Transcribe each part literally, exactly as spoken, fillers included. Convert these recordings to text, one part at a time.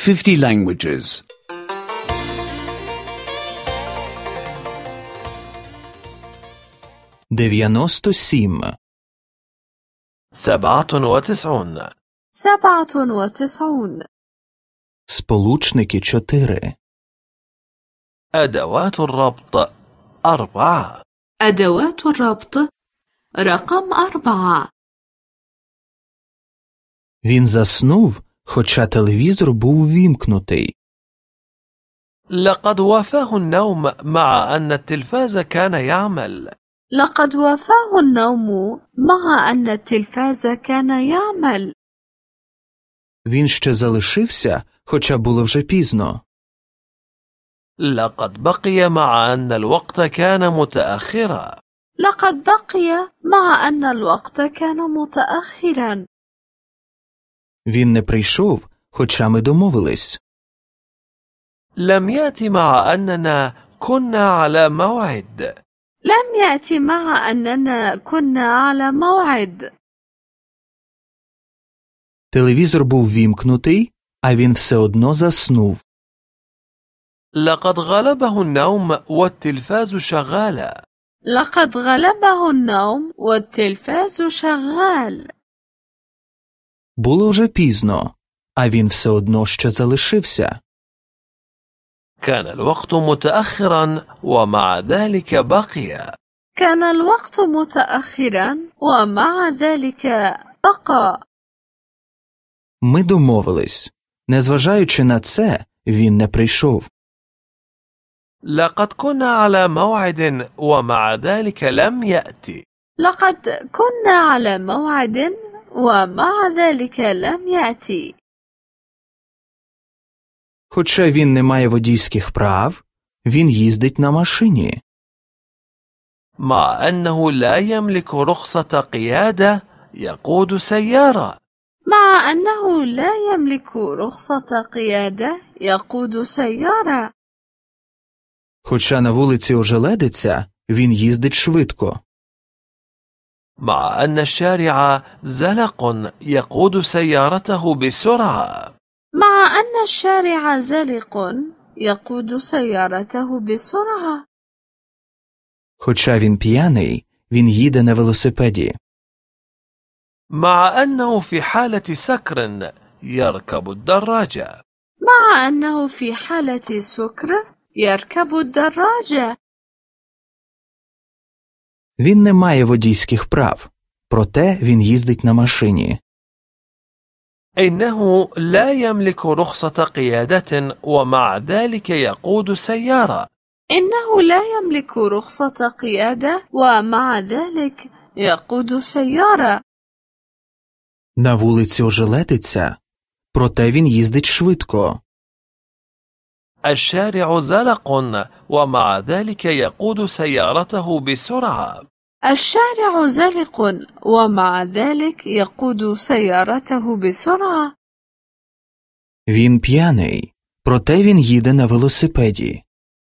fifty languages. дев'яносто сім. سبعة وتسعون. سبعة وتسعون. Сполучники чотири. أدوات الربط أربعة. أدوات الربط رقم أربعة. Він заснув, хоча телевізор був вімкнутий. لقد وافاه النوم مع أن التلفاز كان يعمل. لقد وافاه النوم مع أن التلفاز كان يعمل. Він ще залишився, хоча було вже пізно. لقد بقي مع أن الوقت كان متأخرا. لقد بقي مع أن الوقت كان متأخرا. Він не прийшов, хоча ми домовились. لم يأتي مع أننا كنا على موعد. لم يأتي مع أننا كنا على موعد. Телевізор був вімкнутий, а він все одно заснув. لقد غلبه النوم والتلفاز شغالا. لقد غلبه النوم والتلفاز شغال. Було вже пізно, а він все одно ще залишився. كان الوقت متأخرا ومع ذلك بقي. كان الوقت متأخرا ومع ذلك بقى. Ми домовились. Незважаючи на це, він не прийшов. لقد كنا على موعد ومع ذلك لم يأتي. لقد كنا على موعد ومع ذلك لم يأتي. Хоча він не має водійських прав, він їздить на машині. مع أنه لا يملك رخصة قيادة يقود سيارة. مع أنه لا يملك رخصة قيادة يقود سيارة. Хоча на вулиці ожеледиться, він їздить швидко. مع أن الشارع زلق يقود سيارته بسرعة. مع أن الشارع زلق يقود سيارته بسرعة. Хоча він п'яний, він їде на велосипеді. مع أنه في حالة سكر يركب الدراجة. مع أنه في حالة سكر يركب الدراجة. Він не має водійських прав, проте він їздить на машині. إنه لا يملك رخصة قيادة ومع ذلك يقود سيارة. إنه لا يملك رخصة قيادة ومع ذلك يقود سيارة. На вулиці ожеледиться, проте він їздить швидко. الشارع زلق ومع ذلك يقود سيارته بسرعة. الشارع زلق ومع ذلك يقود سيارته بسرعة. Він п'яний, проте він їде на велосипеді.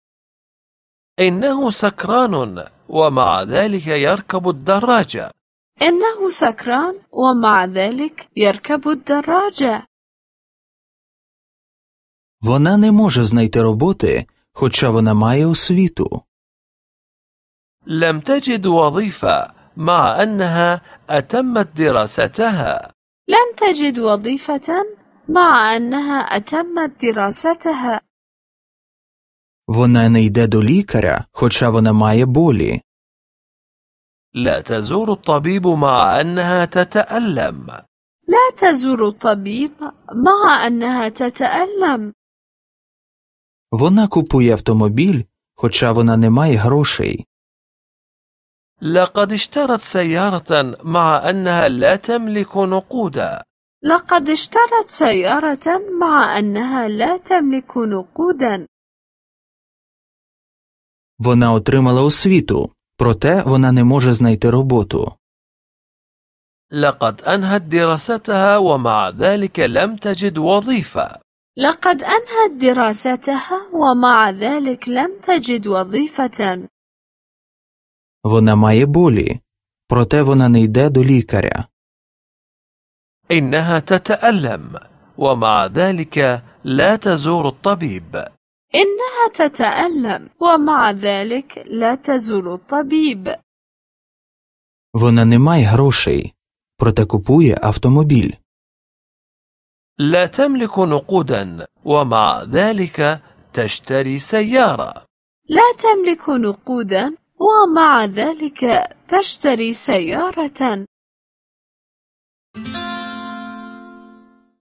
إنه سكران ومع ذلك يركب الدراجة. إنه سكران ومع ذلك يركب الدراجة. Вона не може знайти роботи, хоча вона має освіту. لم تجد وظيفة مع أنها أتمت دراستها. لم تجد وظيفة مع أنها أتمت دراستها. Вона не йде до лікаря, хоча вона має болі. لا تزور الطبيب مع أنها تتألم. لا تزور الطبيب مع أنها تتألم. Вона купує автомобіль, хоча вона не має грошей. لقد اشترت سيارة مع أنها لا تملك نقودا. لقد اشترت سيارة مع أنها لا تملك نقودا. Вона отримала освіту, проте вона не може знайти роботу. لقد أنهت دراستها ومع ذلك لم تجد وظيفة. لقد أنهت دراستها ومع ذلك لم تجد وظيفة. Вона має болі, проте вона не йде до лікаря. إنها تتألم ومع ذلك لا تزور الطبيب. إنها تتألم ومع ذلك لا تزور الطبيب. Вона не має грошей, проте купує автомобіль. لا تملك نقودا ومع ذلك تشتري سيارة. لا تملك نقودا ومع ذلك تشتري سيارة.